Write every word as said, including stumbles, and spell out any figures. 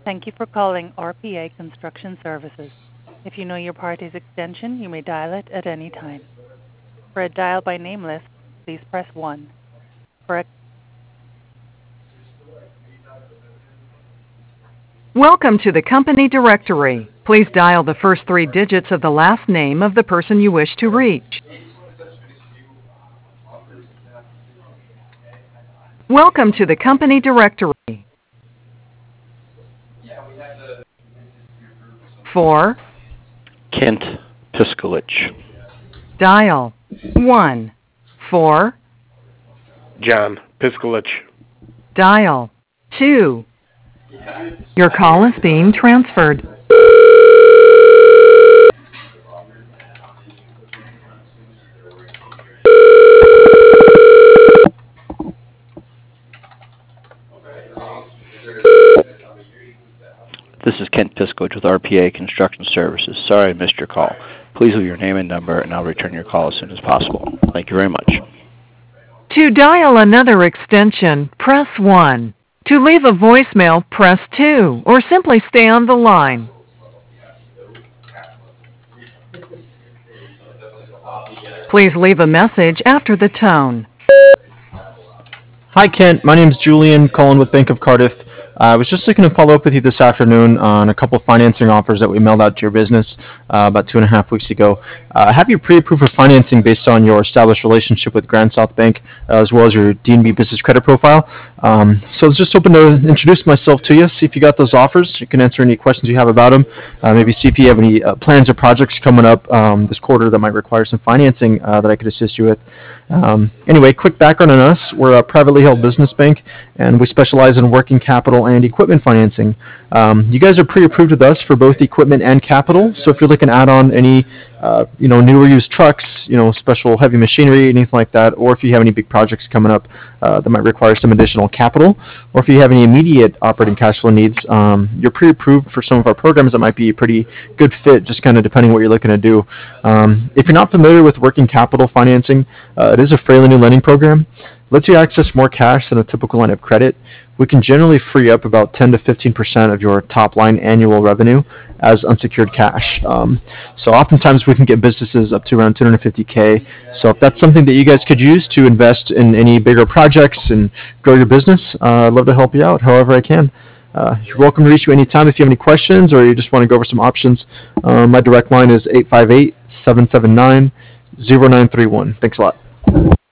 Thank you for calling R P A Construction Services. If you know your party's extension, you may dial it at any time. For a dial by name list, please press one. For a Welcome to the company directory. Please dial the first three digits of the last name of the person you wish to reach. Welcome to the company directory. For Kent Piskolich. dial one. For John Piskolich. dial two. Your call is being transferred. This is Kent Piskolich with R P A Construction Services. Sorry I missed your call. Please leave your name and number, and I'll return your call as soon as possible. Thank you very much. To dial another extension, press one. To leave a voicemail, press two, or simply stay on the line. Please leave a message after the tone. Hi, Kent. My name's Julian, calling with Bank of Cardiff. Uh, I was just looking to follow up with you this afternoon on a couple of financing offers that we mailed out to your business uh, about two and a half weeks ago. Uh, have you pre-approved for financing based on your established relationship with Grand South Bank, uh, as well as your D N B business credit profile? Um, so I was just hoping to introduce myself to you, see if you got those offers. You can answer any questions you have about them. Uh, maybe see if you have any uh, plans or projects coming up um, this quarter that might require some financing uh, that I could assist you with. Um, anyway, quick background on us. We're a privately held business bank, and we specialize in working capital and equipment financing. Um, you guys are pre-approved with us for both equipment and capital, so if you're looking to add on any uh, you know, newer used trucks, you know, special heavy machinery, anything like that, or if you have any big projects coming up uh, that might require some additional capital, or if you have any immediate operating cash flow needs, um, you're pre-approved for some of our programs that might be a pretty good fit, just kind of depending what you're looking to do. Um, if you're not familiar with working capital financing, uh, it is a fairly new lending program. It lets you access more cash than a typical line of credit. We can generally free up about ten to fifteen percent of your top line annual revenue as unsecured cash. Um, so oftentimes we can get businesses up to around two hundred fifty K. So if that's something that you guys could use to invest in any bigger projects and grow your business, uh, I'd love to help you out however I can. Uh, you're welcome to reach me anytime if you have any questions or you just want to go over some options. Uh, my direct line is eight five eight, seven seven nine, zero nine three one. Thanks a lot.